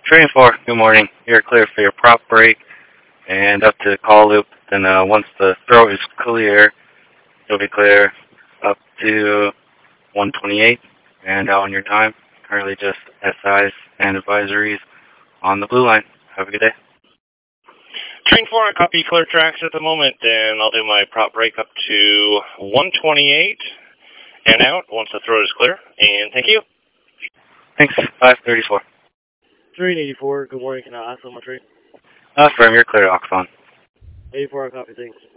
Train 4, good morning. You're clear for your prop break and up to call loop. Then once the throat is clear, you'll be clear up to 128 and out on your time. Currently just SIs and advisories on the blue line. Have a good day. Train 4, I copy clear tracks at the moment, and I'll do my prop break up to 128 and out once the throat is clear. And thank you. Thanks. 534. Train 84, good morning. Can I ask on my train? Firm, you're clear, Oxon. 84, I copy, thanks.